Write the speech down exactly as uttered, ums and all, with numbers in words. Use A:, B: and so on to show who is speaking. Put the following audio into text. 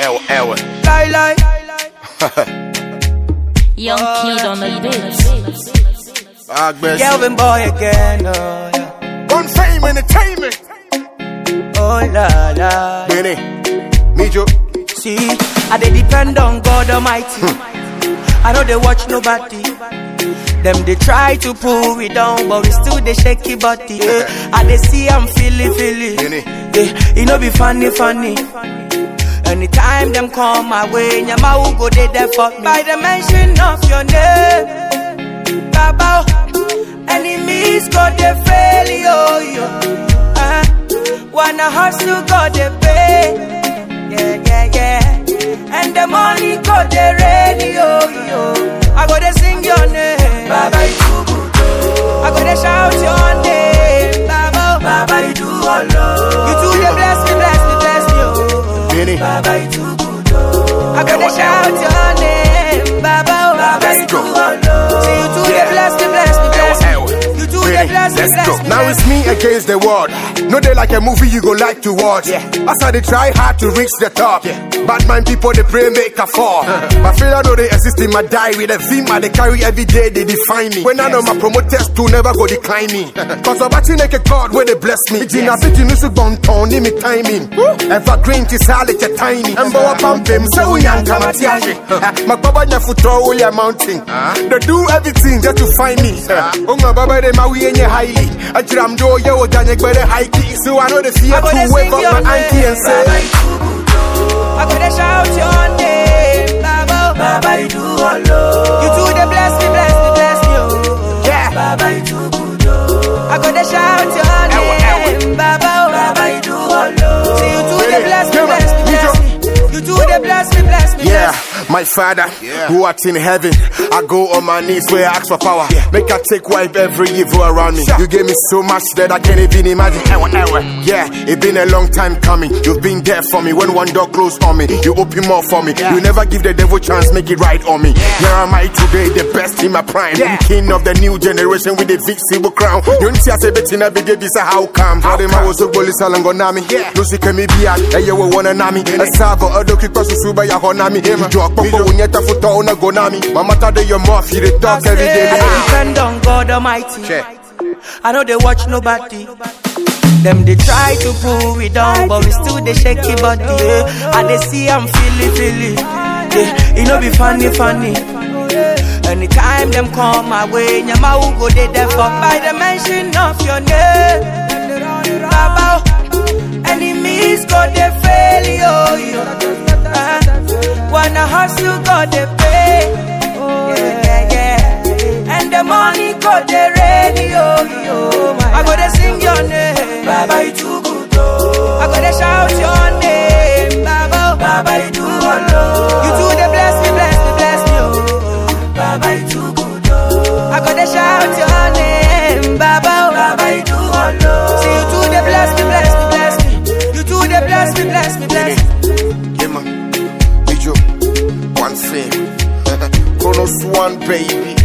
A: ewa, ewa.
B: Lie, lie.
C: Young kid on the beat.
B: Kelvin boy again, oh yeah.
A: On Fame Entertainment.
B: Oh la la.
A: Benny, me Joe.
B: See, I dey depend on God Almighty. Hmm. I know they watch nobody. Them they try to pull me down, but we still they shaky body. Yeah. I they see I'm feeling, feeling. Yeah. It no be funny, funny. Anytime them come my way, Nyama will go they there for me. By the mention of your name, Baba, enemies go they fail, yo, yo. Uh, wanna hustle, go they pay. Yeah, yeah, yeah. And the money go they radio, yo. I go they sing your name, Baba, you do good. I go they shout your name, Baba, Baba, you do all love. You do the bless me, bless me, bless me, oh.
A: Benny.
B: Baba, you do good. I go they shout your name, Baba, Baba, you do all love. See you do the bless me, bless me, bless me. You do the bless me, bless me.
A: Now it's me against the world. No day like a movie you go like to watch. Yeah. As I they try hard to reach the top. Yeah. Bad mind people they pray make a fall. My failure know they exist in my diary. The theme I they carry every day they define me. When I know my promoters to never go decline me. Cause I'm about to make a God where they bless me. It's in a bit you need to go on me timing. Evergreen to solid a tiny. And bow up on them so we young come at yashi. My baba never throw away a mountain. They do everything just to find me. Oh my baba they my way in your highly. I jam do ya or Daniel better high key. So I know the fear to wake up my auntie and say
B: I gotta shout your name, Baba, Baba, you do all love. You do the bless me, bless me, bless me, oh. Yeah, Baba, you do good, oh. I gotta shout your name, Baba, Baba, you do all love. See you do the bless me, bless me, bless me. You do the bless me, bless me,
A: yeah,
B: bless me.
A: my Father, yeah. Who art in heaven, I go on my knees where I ask for power. Yeah. Make I take wipe every evil around me. Sure. You gave me so much that I can't even imagine. Ewa, ewa. Yeah, it been a long time coming. You've been there for me when one door closed on me. You open more for me. Yeah. You never give the devil chance, make it right on me. Yeah. Here am I today, the best in my prime. Yeah. King of the new generation with the visible crown. You don't see us a bit in every day, this is how come. How the man was so bully salangonami. Lucy can be a you will wanna nami. A sabo, a doki kosu suba ya honami. Popo unyeta futa ona gonami. Mama tade your mouth, you the talk every day.
B: I depend on God Almighty. Check. I know they watch nobody. Them they try to pull me down, but we still they shaky body. Yeah. And they see I'm feeling, feeling. Yeah. It no be funny, funny. Anytime them come my way, Nyama will go they there for. By the mention of your name, Baba, enemies go they fail, yo, yo. Uh, wanna hustle, go they pay. Yeah, yeah, yeah. And the money go they radio, yo. I go they sing your name, Baba, you too good, oh. I go they shout your name, Baba, Baba, you do all love. You do the bless me, bless me, bless me, oh. Baba, you too good, oh. I go they shout your name, Baba, Baba, you do all love. See you do the bless me, bless me, bless me. You do the bless me, bless me, bless me.
A: Yeah, man. One thing, Chronos One, baby.